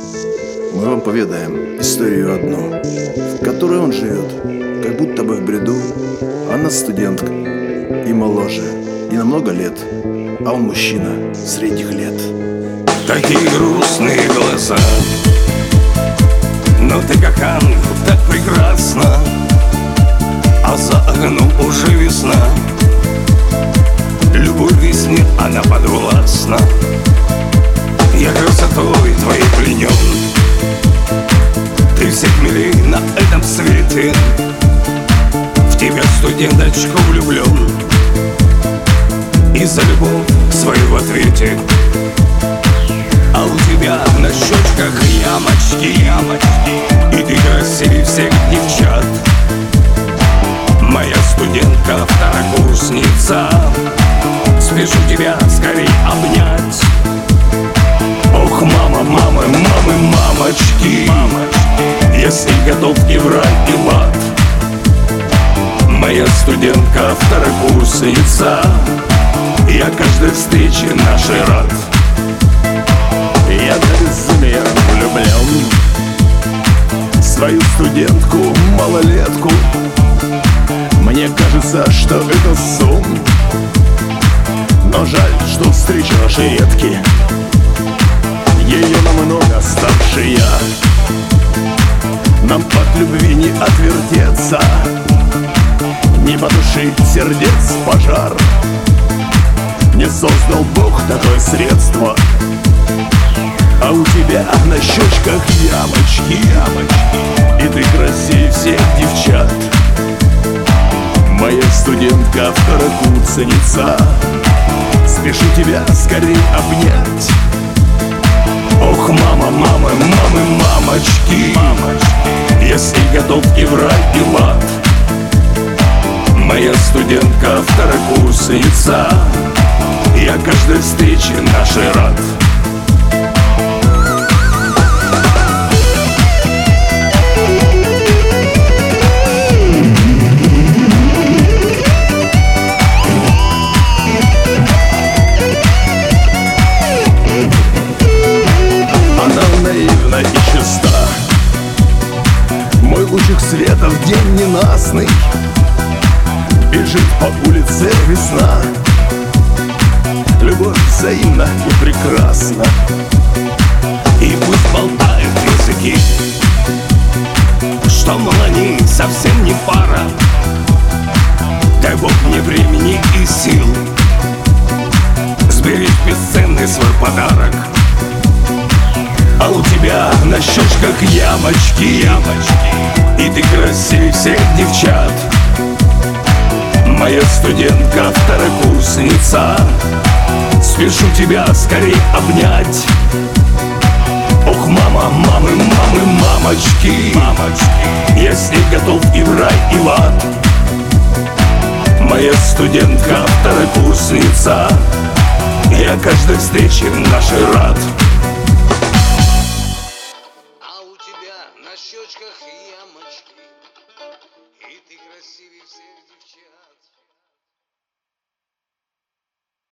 Мы вам поведаем историю одну, в которой он живет, как будто бы в бреду. Она студентка и моложе, и на много лет, а он мужчина средних лет. Такие грустные глаза, но ты как ангел, так прекрасна, а за окном уже весна. Любовь весне, она подвластна. Я красотой твоей пленен, ты всех милей на этом свете. В тебя, студенточку, влюблен, и за любовь свою в ответе. А у тебя на щечках ямочки, и ты красивее всех девчат. Моя студентка, второкурсница, спешу тебя скорей обнять. Ох, мама, мамы, мамы, мамочки, если готов и в рай, и в ад. Моя студентка, второкурсница, я каждой встрече нашей рад. Я до безумия влюблен в свою студентку, малолетку. Мне кажется, что это сон, но жаль, что встречи наши редки. Ее намного старше я, нам от любви не отвертеться, не потушить сердец пожар. Не создал Бог такое средство, а у тебя на щечках ямочки, и ты красивее всех девчат. Моя студентка, второкурсница, спешу тебя скорей обнять. Ох, мама, мамы, мамы, мамочки, если готов и в рай, и в ад. Моя студентка, второкурсница, я каждой встрече нашей рад. И чиста, мой лучик света в день ненастный, бежит по улице весна. Любовь взаимна и прекрасна, и пусть болтают языки, что мол они совсем не пара. Дай Бог мне времени и сил сберечь бесценный свой подарок. А у тебя на щечках ямочки, и ты красивее всех девчат. Моя студентка, второкурсница, спешу тебя скорей обнять. Ох, мама, мамы, мамы, мамочки, если готов и в рай, и в ад. Моя студентка, второкурсница, я каждой встрече нашей рад. На щечках ямочки, и ты красивее всех девчат.